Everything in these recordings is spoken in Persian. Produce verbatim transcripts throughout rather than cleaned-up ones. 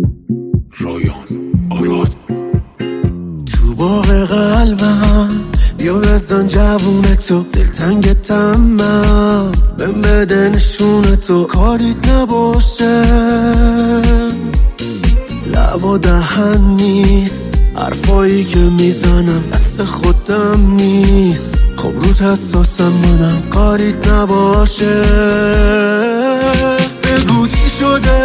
رایان آراد. تو باغ قلبم بیا بزن جوونتو، دلتنگتم من بهم بده نشونتو، کاریت نباشه لب و دهن نیست، حرفایی که میزنم دست خودم نیست، خب روت حساسم منم، کاریت نباشه بگو چی شده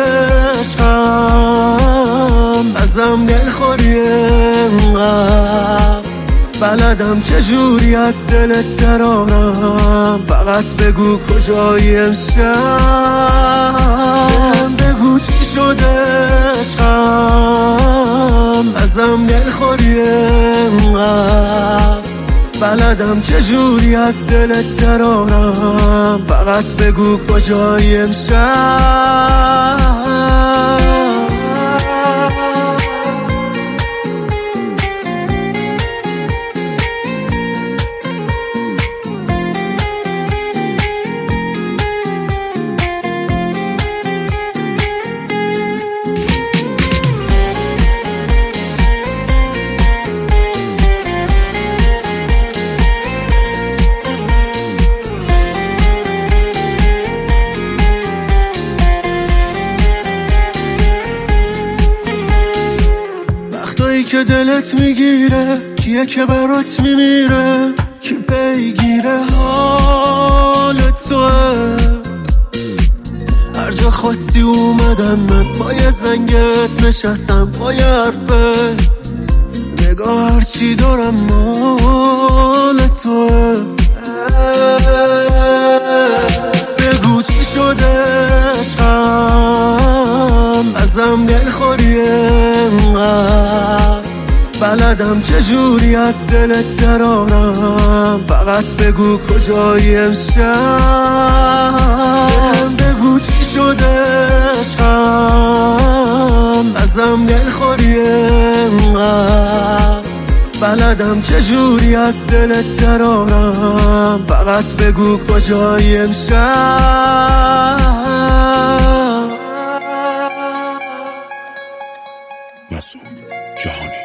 عشقم، ازم دلخوری انقدر، بلدم چجوری از دلت درارم، فقط بگو کجایی امشب، بگو چی شده عشقم، ازم دلخوری انقدر، بلدم چجوری از دلت درارم، فقط بگو کجایی امشب. وقتایی که دلت میگیره کیه که برات میمیره، کی پیگیره حال توه، هر جا خواستی اومدم من، با یه زنگت نشستم، با یه حرفه نگاه هرچی دارم مال توه، بگو چی شده عشقم، ازم دلخوری انقدر، بلدم چجوری از دلت درارم، فقط بگو کجایی امشب، بگو چی شده عشقم، ازم دلخوری انقدر، بلدم چجوری از دلت درارم، فقط بگو کجایی امشب. مسعود جهانی.